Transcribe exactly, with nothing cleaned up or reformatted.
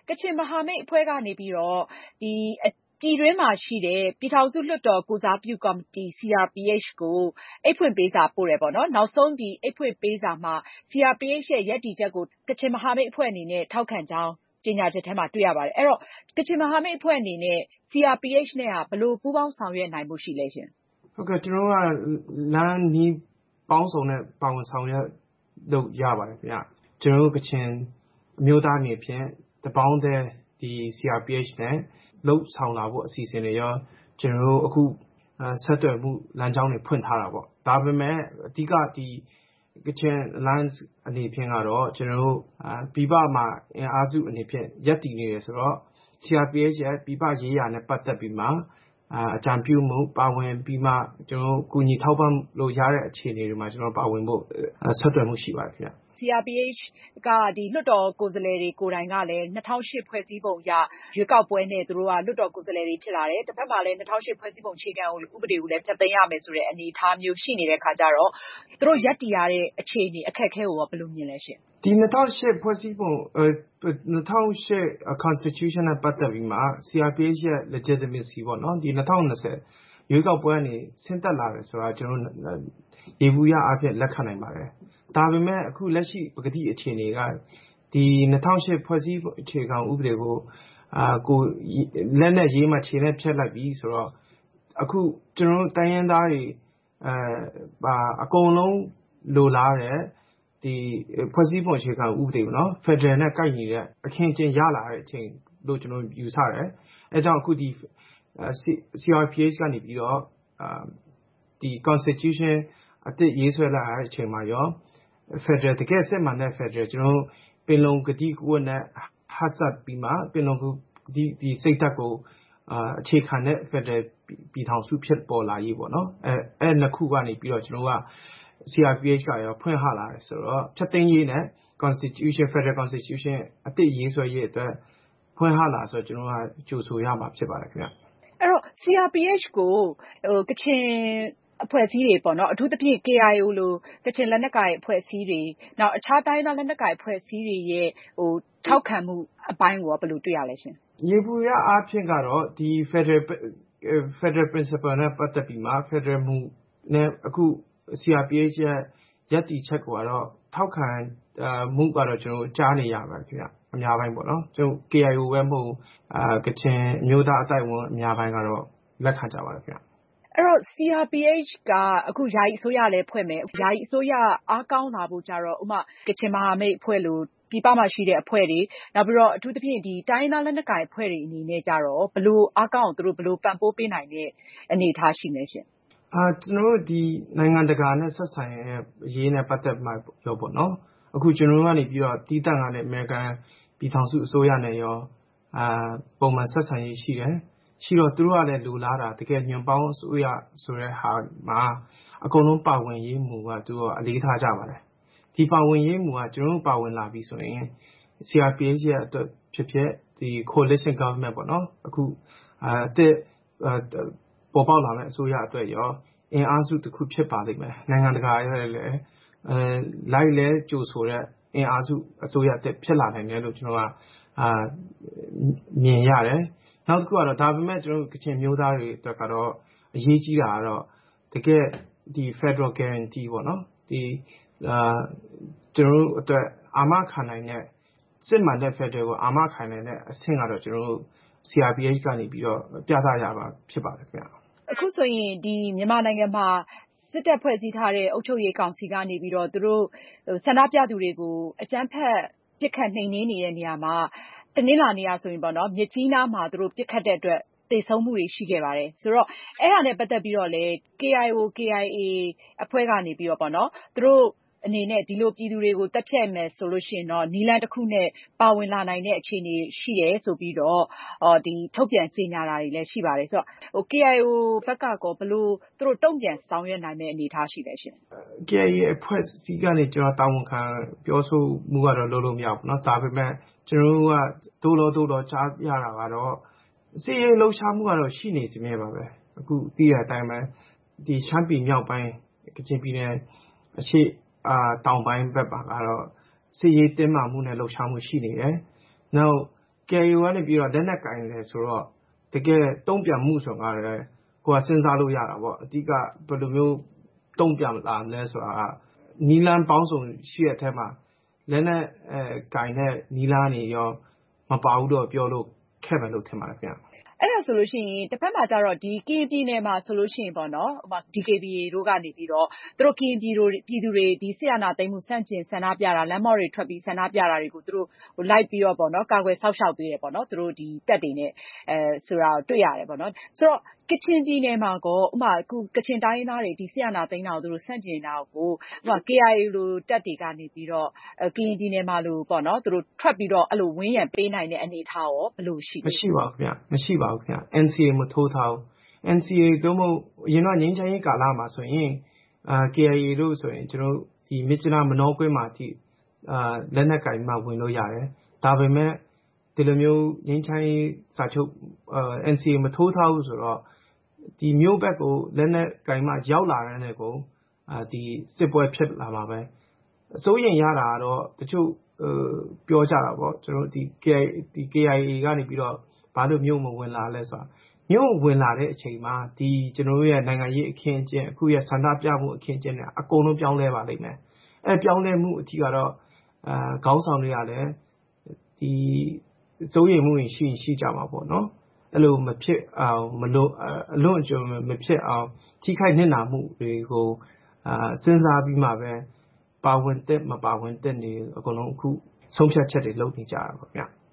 Kachin Mahamate Pwegani Biro, theပြည်တွင်းမှာရှိတဲ့ပြည်ထောင်စုလွှတ်တော်ကိုစားပြုကော်မတီ C R P H ကိုအိတ်ဖွင့်ပေးစာပို့တယ်ပေါ့နော်နောက်ဆုံးဒီအိတ်ဖွင့်ပေးစာမှာ C R P H ရဲ့ရည်တည်ချက်ကိုကချင်မဟာမိတ်အဖွဲ့အနေနဲ့ထောက်ခံကြောင်းကြေညာချက်ထဲမှာတွေ့ရပါတယ်အဲ့တော့ကချင်မဟာမိတ်အဖွဲ့အနေနဲ့ C R P H နဲ့ကဘယ်လိုပူးပေါင်းဆောင်ရွက်နိုင်မှုရှိလဲရှင်ဟုတ်ကဲ့ကျွန်တော်ကလမ်းနီးပေါင်းစုံနဲ့ပါဝင်ဆောင်ရွက်လုပ်ရပါတယ်ခင်ဗျကျွန်တော်ကချင်အမျိုးသားအနေဖြင့်တပေါင်းတဲ့ဒီ C R P H နဲ့လှုပ်ဆောင်လာဖို့အစီအစဉ်တွေရောကျွန်တော်တို့အခုဆက်သွယ်မှုလမ်းကြောင်းတွေဖွင့်ထားတာပေါ့ဒါပေမဲ့အဓိကဒီကချင် Alliance အနေဖြင့်ကတော့ကျွန်တော်တို့ပြည်ပမှာအင်အားစုအနေဖြင့်ရပ်တည်နေတယ်ဆိုတော့ C R P H ရဲ့ပြည်ပရေးရာနဲ့ပတ်သက်ပြီးမှအကြံပြုမှုပါဝင်ပြီးမှကျွန်တော်တို့ကူညီထောက်ပံ့လို့ရတဲ့အခြေအနေတွေမှာကျွန်တော်ပါဝင်ဖို့ဆက်သွယ်မှုရှိပါတယ်ခင်ဗျ C R P H ကဒီလွှတ်တော်ကိုယ်စားလှယ်တွေကိုယ်တိုင်ကလည်း၂၀၀၈ဖွဲ့စည်းပုံအရရွေးကောက်ပွဲနဲ့သူတို့ကလွှတ်တော်ကိုယ်စားလှယ်တွေဖြစ်လာတယ်တစ်ဖက်မှာလည်း၂၀၀၈ဖွဲ့စည်းပုံအခြေခံဥပဒေကိုလည်းဖျက်သိမ်းရမယ်ဆိုတဲ့အနေအထားမျိုးရှိနေတဲ့ခါကျတော့သူတို့ရပ်တည်ရတဲ့အခြေအနေအခက်အခဲကိုရောဘယ်လိုမြင်လဲရှင်ဒီ၂၀၀၈ဖွဲ့စည်းပုံ၂၀၀၈ Constitution နဲ့ပတ်သက်ပြီးမှ C R P H ရဲ့ legitimacy ပေါ့နော်ဒီ၂၀၂၀ရွေးကောက်ပွဲကနေဆင်းသက်လာတယ်ဆိုတာကျွန်တော်ရေဘူးရအဖြစ်လက်ခံနိုင်ပါတယ်ဒါပေမဲ့အခုလက်ရှိပကတိအခြေအနေကဒီ၂၀၀၈ဖွဲ့စည်းအခြေခံဥပဒေကိုအာကိုလက်နဲ့ရေးမှခြေနဲ့ဖြတ်လိုက်ပြီးဆိုတော့အခုကျွန်တော်တိုင်းရင်းသားတွေအဲအကုန်လုံးလိုလားတဲ့ဒီဖွဲ့စည်းပုံအခြေခံဥပဒေပေါ့နော် Federal နဲ့ကိုက်ညီတဲ့အခင်းအကျင်းရလာတဲ့အချိန်လို့ကျွန်တော်ယူဆတယ်အဲကြောင့်အခုဒီ C R P H ကနေပြီးတော့အာဒီ Constitution အသစ်ရေးဆွဲလာတဲ့အချိန်မှာရော Federal တကယ်စစ်မှန်တဲ့ Federal ကျွန်တော်ပင်လုံကတိကဝတ်နဲ့ဟတ်ဆက်ပြီးမှပင်လုံဒီဒီစိတ်ဓာတ်ကိုအာအခြေခံတဲ့ Federal ပြည်ထောင်စုဖြစ်ပေါ်လာရေးပေါ့နော်အဲအဲနှစ်ခုကနေပြီးတော့ကျွန်တော်က C R P H ကရောဖွင့်ဟလာတယ်ဆိုတော့ဖြတ်သိမ်းရေးနဲ့ Constitution Federal Constitution အသစ်ရေးဆွဲရေးအတွက်ဖွင့်ဟလာဆိုတော့ကျွန်တော်ကကြိုဆိုရမှာဖြစ်ပါတယ်ခင်ဗျအဲ့တော့ C R P H ကိုဟိုကချင်အဖွဲ့အစည်းတွေပေါ့နော်အထူးသဖြင့် K I O လိုကချင်လက်နက်ကိုင်အဖွဲ့အစည်းတွေနောက်အခြားတိုင်းသားလက်နက်ကိုင်အဖွဲ့အစည်းတွေရဲ့ဟိုထောက်ခံမှုအပိုင်းကိုဘယ်လိုတွေ့ရလဲရှင်ရေဘူးရအားဖြင့်ကတော့ဒီ Federal Federal Principle နဲ့ပတ်သက်ပြီးမှ Federal မူနဲ့အခု C R P H ရဲ့ရပ်တည်ချက်ကိုကတော့ထောက်ခံမှုကတော့ကျွန်တော်ကြားနေရပါတယ်ခင်ဗျအများပိုင်းပေါ့နော်ကျွန်တော် K I O ပဲမဟုတ်အာကချင်မျိုးသားအတိုင်းဝန်အများပိုင်းကတော့လက်ခံကြပါတယ်ခင်ဗျအဲ့တော့ C R P H ကအခုယာယီအစိုးရလည်းဖွဲ့မယ်ယာယီအစိုးရအားကောင်းလာဖို့ကြတော့ဥမာကချင်မဟာမိတ်အဖွဲ့လို့ပြည်ပမှာရှိတဲ့အဖွဲ့တွေနောက်ပြီးတော့အထူးသဖြင့်ဒီတိုင်းသားလက်နက်ကိုင်အဖွဲ့တွေအနေနဲ့ကြတော့ဘလို့အားကောင်းအောင်သူတို့ဘလို့ပံ့ပိုးပေးနိုင်တဲ့အနေအထားရှိနေရှင်အာကျွန်တော်တို့ဒီနိုင်ငံတကာနဲ့ဆက်ဆံရဲ့အရေးနဲ့ပတ်သက်မှပြောပေါ့နော်အခုကျွန်တော်တို့ကနေပြီးတော့တီးတန့်ကလည်းအမေရိကန်ပြည်ထောင်စုအစိုးရနဲ့ရောအာပုံမှန်ဆက်ဆံရေးရှိတယ်ရှိတော့သူတို့ကလည်းလူလားတာတကယ်ညွန်ပေါင်းအစိုးရဆိုတဲ့ဟာမှာအကုန်လုံးပါဝင်ရေးမူကသူကအလေးထားကြပါတယ်ဒီပါဝင်ရေးမူကကျွန်တော်တို့ပါဝင်လာပြီဆိုရင် C R P H ရဲ့အတွက်ဖြစ်ဖြစ်ဒီ coalition government ပေါ့နော်အခုအာတဲ့ပေါ်ပေါက်လာမယ့်အစိုးရအတွက်ရောအင်အားစုတစ်ခုဖြစ်ပါလိမ့်မယ်နိုင်ငံတကာရဲ့လည်းအဲလိုက်လဲကြိုဆိုတဲ့အင်အားစုအစိုးရအတွက်ဖြစ်လာနိုင်တယ်လို့ကျွန်တော်ကအာမြင်ရတယ်နောက်တစ်ခုကတော့ဒါပေမဲ့ကျွန်တော်ကချင်မျိုးသားတွေအတွက်ကတော့အရေးကြီးတာကတော့တကယ်ဒီ Federal Guarantee ပေါ့နော်ဒီအာကျွန်တော်တို့အတွက်အာမခံနိုင်တဲ့စစ်မှန်တဲ့ Federal ကိုအာမခံနိုင်တဲ့အဆင့်ကတော့ကျွန်တော်တို့ C R P H ကနေပြီးတော့ပြသရပါဖြစ်ပါတယ်ခင်ဗျအခုဆိုရင်ဒီမြန်မာနိုင်ငံမှာစစ်တပ်ဖွဲ့စည်းထားတဲ့အုပ်ချုပ်ရေးကောင်စီကနေပြီးတော့သူတို့ဆန္ဒပြသူတွေကိုအကြမ်းဖက်ပစ်ခတ်နှိမ်နင်းနေတဲ့နေရာမှာတနင်္လာနေ့ဆိုရင်ပေါ့နော်မြစ်ကြီးနားမှာသူတို့ပစ်ခတ်တဲ့အတွက်သေဆုံးမှုတွေရှိခဲ့ပါတယ်ဆိုတော့အဲ့ဒါနဲ့ပတ်သက်ပြီးတော့လေ K I O K I A အဖွဲ့ကနေပြီးတော့ပေါ့နော်သူတို့အနေနဲ့ဒီလိုပြည်သူတွေကိုတက်ဖြတ်မယ်ဆိုလို့ရှိရင်တော့နီလန်တစ်ခုနဲ့ပါဝင်လာနိုင်တဲ့အခြေအနေရှိတယ်ဆိုပြီးတော့အော်ဒီထုတ်ပြန်ကြေညာတာတွေလည်းရှိပါတယ်ဆိုတော့ဟို K I O ဘက်ကကောဘလို့သူတို့တုံ့ပြန်ဆောင်ရွက်နိုင်မယ့်အနေအထားရှိတယ်ရှင် K I A အဖွဲ့အစည်းကနေကျွန်တော်တာဝန်ခံပြောဆိုမှုကတော့လုံးလုံးမရဘူးเนาะဒါပေမဲ့ကျွန်တော်တို့ကတိုးလို့တိုးတော့ကြားရတာကတော့စီရေးလှုပ်ရှားမှုကတော့ရှိနေစမြဲပါပဲအခုသိရတဲ့အတိုင်းပဲဒီရှမ်းပြည်မြောက်ပိုင်းကချင်ပြည်နယ်အရှိအာတောင်ပိုင်းဘက်ပါကတော့စီရေးတင်းမာမှုနဲ့လှုပ်ရှားမှုရှိနေတယ်နောက် K I A ကနေပြီးတော့လက်နက်ကင်တယ်ဆိုတော့တကယ်တုံ့ပြန်မှုဆိုတာကလည်းကိုယ်ကစဉ်းစားလို့ရတာပေါ့အတိကဘယ်လိုမျိုးတုံ့ပြန်လာမလဲဆိုတာကနီလန်ပေါင်းစုံရှိတဲ့အထက်မှာလက်နက်အဲကင်တဲ့နီလာနေရောမပါဘူးတော့ပြောလို့ခက်မယ်လို့ထင်ပါတယ်ခင်ဗျအဲ့ဒါဆိုလို့ရှိရင်တစ်ဖက်မှာကျတော့ဒီ ကရင်ပြည်နယ်မှာဆိုလို့ရှိရင်ပေါ့နော်ဟို D K B A တို့ကနေပြီးတော့သူတို့ ကရင်ပြည်တို့ပြည်သူတွေဒီဆီယနာသိမ်းမှုစန့်ကျင်ဆန္ဒပြတာလမ်းမော်တွေထွက်ပြီးဆန္ဒပြတာတွေကိုသူတို့ဟိုလိုက်ပြီးတော့ပေါ့နော်ကာကွယ်ဆောက်ရှောက်ပေးတယ်ပေါ့နော်သူတို့ဒီတက်တွေနဲ့အဲဆိုတာတွေ့ရတယ်ပေါ့နော်ဆိုတော့ကချင်ပြည်နယ်မှာကောဥမာအခုကချင်တိုင်းရင်းသားတွေဒီဆီယနာသိမ်းတာကိုသူတို့ဆန့်ကျင်တာကိုဥမာ K I A လိုတက်တွေကနေပြီးတော့ကရင်ပြည်နယ်မှာလို့ပေါ့နော်သူတို့ထွက်ပြီးတော့အဲ့လိုဝင်းရံပေးနိုင်တဲ့အနေအထားရောဘယ်လိုရှိလဲမရှိပါဘူးခင်ဗျမရှိပါဘူးခင်ဗျ N C A မထိုးထားဘူး N C A တို့မို့အရင်တော့ငင်းချမ်းရေးကာလမှာဆိုရင်အာ K I A တို့ဆိုရင်ကျွန်တော်ဒီမြစ်ကျနာမနောကွင်းမှာအထိအာလက်နက်ကင်မှဝင်လို့ရတယ်ဒါပေမဲ့ဒီလိုမျိုးငင်းချမ်းရေးစာချုပ်အာ N C A မထိုးထားဘူးဆိုတော့ဒီမျိုးဘက်ကိုလက်နက်ကင်မှရောက်လာတဲ့ကိုအာဒီစစ်ပွဲဖြစ်လာမှာပဲအစိုးရင်ရတာတော့တချို့ပြောကြတာပေါ့ကျွန်တော်ဒီ K I A ဒီ K I A ကနေပြီးတော့ဘာလို့မျိုးမဝင်လာလဲဆိုတာမျိုးဝင်လာတဲ့အချိန်မှာဒီကျွန်တော်တို့ရဲ့နိုင်ငံရေးအခင်းအကျင်းအခုရဲ့ဆန္ဒပြမှုအခင်းအကျင်းတွေအကုန်လုံးပြောင်းလဲပါလိမ့်မယ်အဲပြောင်းလဲမှုအထီးကတော့အာခေါင်းဆောင်တွေကလည်းဒီစိုးရိမ်မှုရှိရှိကြမှာပေါ့နော်အဲ့လိုမဖြစ်အောင်မလို့အလွန်အကျွံမဖြစ်အောင်ထိခိုက်နစ်နာမှုတွေကိုအာစဉ်းစားပြီးမှပဲပါဝင်တဲ့မပါဝင်တဲ့နေအကုန်လုံးအခုဆုံးဖြတ်ချက်တွေလုပ်နေကြတာပါဗျ